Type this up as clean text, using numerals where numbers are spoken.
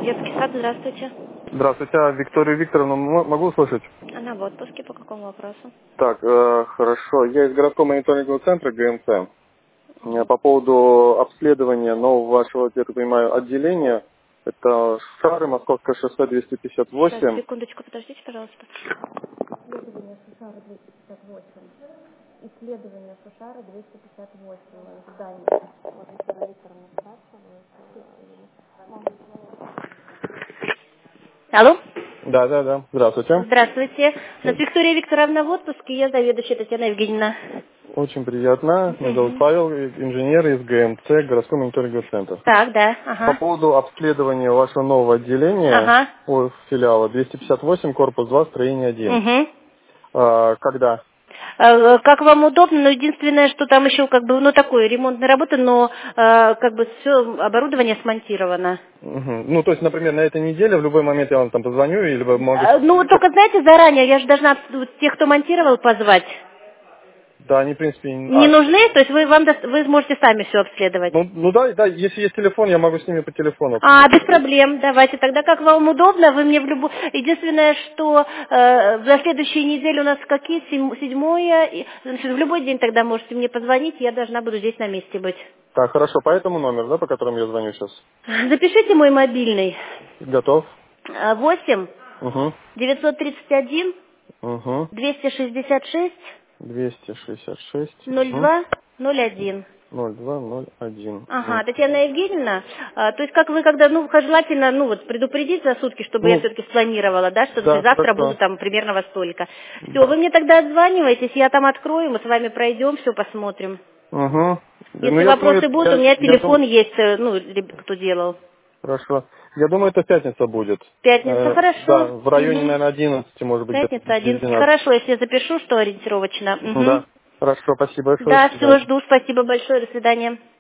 Детский сад, здравствуйте. Здравствуйте, Викторию Викторовну могу услышать? Она в отпуске, по какому вопросу? Так, хорошо. Я из городского мониторингового центра ГМЦ. По поводу обследования нового вашего, я так понимаю, отделения. Это Шары, Московское шоссе Сейчас, 258. секундочку, подождите, пожалуйста. Исследование Шушара 258. Исследование Шушара 258. Здание. Вот Виктора Викторовна спрашивала. Алло? Да. Здравствуйте. Здравствуйте. Виктория Викторовна в отпуске, я заведующая Татьяна Евгеньевна. Очень приятно. Меня зовут Мгм. Павел, инженер из ГМЦ, городской мониторинговый центр. Так, да, По ага. поводу обследования вашего нового отделения, Ага. филиала 258, корпус 2, строение 1. Угу. Когда? Как вам удобно, но единственное, что там еще как бы, ну, такое, ремонтная работа, но как бы все оборудование смонтировано. Мгм. Ну, то есть, например, на этой неделе в любой момент я вам там позвоню, или вы могу... Ну, только, знаете, заранее, я же должна тех, кто монтировал, позвать. Да, они, в принципе... Не нужны, то есть вы сможете сами все обследовать. Ну да, если есть телефон, я могу с ними по телефону. Без проблем, давайте. Тогда как вам удобно, вы мне в любую... Единственное, что за следующей неделе у нас какие? Седьмое. Значит, в любой день тогда можете мне позвонить, я должна буду здесь на месте быть. Так, хорошо, по этому номеру, да, по которому я звоню сейчас? Запишите мой мобильный. Готов? 8 Угу. 931 Угу. 266 266. Угу. 02 01. 0201. Ага, Татьяна Евгеньевна, то есть как вы, когда, желательно, вот предупредить за сутки, чтобы я Ну, все-таки спланировала, да, что да, завтра буду хорошо. там примерно во столько. Все, вы мне тогда отзваниваетесь, я там открою, мы с вами пройдем, все посмотрим. Угу. Ну, Если я думаю, вопросы будут, у меня я телефон думаю... есть, кто делал. Хорошо. Я думаю, это пятница будет. Пятница, Да, хорошо. в районе, Угу. наверное, 11, может быть, где-то Пятница, без 11. 12. Хорошо, если я запишу, что ориентировочно. Угу. Да. Хорошо, спасибо большое, Да, до все, свидания. жду, спасибо большое, до свидания.